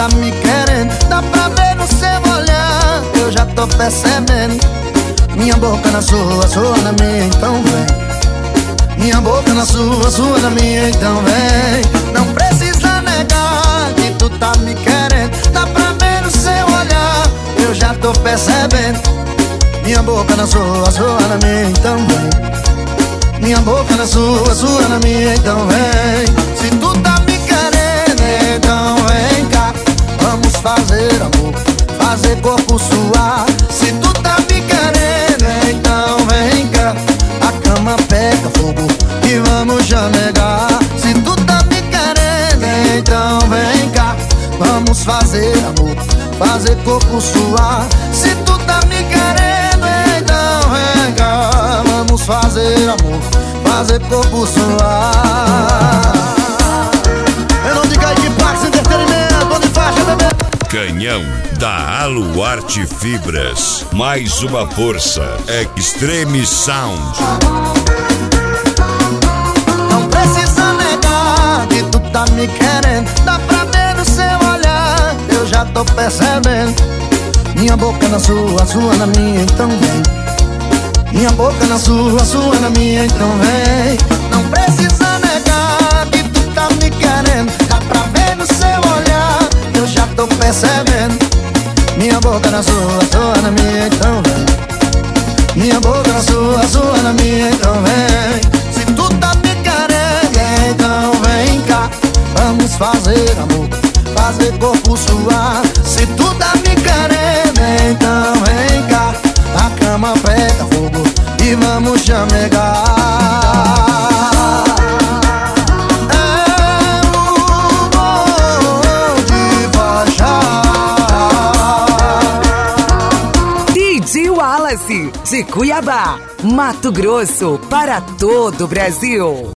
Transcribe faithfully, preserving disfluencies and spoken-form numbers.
tá me querendo, dá pra ver no seu olhar, eu já tô percebendo. Minha boca na sua, sua na minha, então vem. Minha boca na sua, sua na minha, então vem. Não precisa negar que tu tá me querendo, dá pra ver no seu olhar, eu já tô percebendo. Minha boca na sua, sua na minha, então vem. Minha boca na sua, sua na minha, então vem. Se tu tá me querendo, então vem cá. Vamos fazer amor, fazer corpo suar. Se tu tá me querendo, então vem cá. A cama pega fogo e vamos já negar. Se tu tá me querendo, então vem cá. Vamos fazer amor, fazer corpo suar. Se tu tá me querendo, então vem cá. Vamos fazer amor, fazer corpo suar. Eu não digo aí que Pax Entretenimento, onde faixa, bebê. Canhão da Aluarte Fibras. Mais uma força. Extreme Sound. Não precisa negar que tu tá me querendo, dá pra ver no seu olhar, eu já tô percebendo. Minha boca na sua, sua na minha, então vem. Minha boca na sua, sua na minha, então vem. Não precisa negar que tu tá me querendo, dá pra ver no seu olhar, eu já tô percebendo. Minha boca na sua, sua na minha, então vem. Minha boca na sua, sua na minha, então vem. Se tu tá me querendo, então vem cá. Vamos fazer amor, fazer corpo suar. Se tu tá me querendo, então vem cá. A cama pega fogo e vamos chamegar. É o bom de baixar. D J Wallace, de Cuiabá, Mato Grosso, para todo o Brasil.